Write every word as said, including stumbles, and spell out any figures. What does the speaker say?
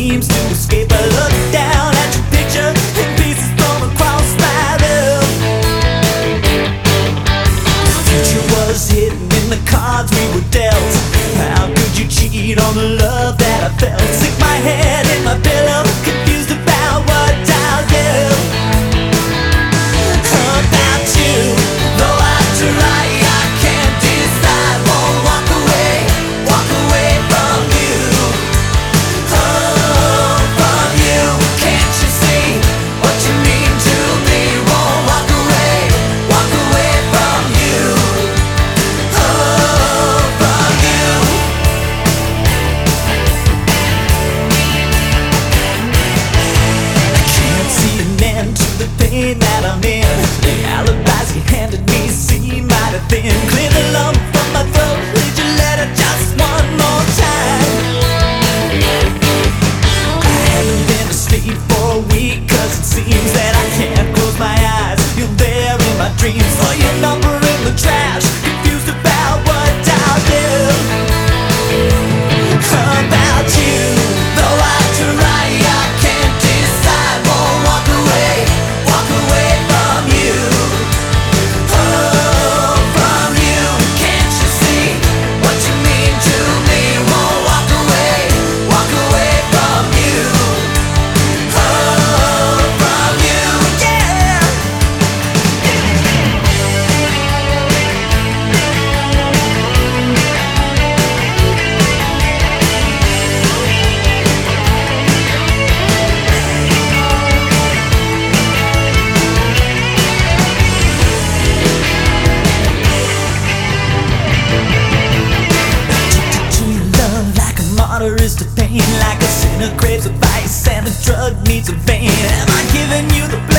seems to escape. I look down at your picture in pieces thrown across my room. The future was hidden in the cards we were dealt. How could you cheat on the love that I felt? Stick my head in my pillow, confused about what I'll do. About you, though I try, I can't decide. Won't walk away, walk away from you. Oh, from you. Can't you see what you mean to me? Won't walk away, walk away from you. Oh, from you. I can't see an end to the pain that I'm in. The alibis you handed me seem mighty thin. Clear the lump from my throat, read your letter just one more time. I haven't been asleep for a week, cause it seems that I can't close my eyes. You're there in my dreams, or your number in the trash. Confused about what I'll do. About you, though I try, I can't decide. Won't walk away, walk away from you. Oh, from you. Can't you see what you mean to me? Won't walk away, walk away from you. Oh, from you, yeah. To your love like a martyr is to pain, like a sinner craves a vice and a drug needs a vein. Am I giving you the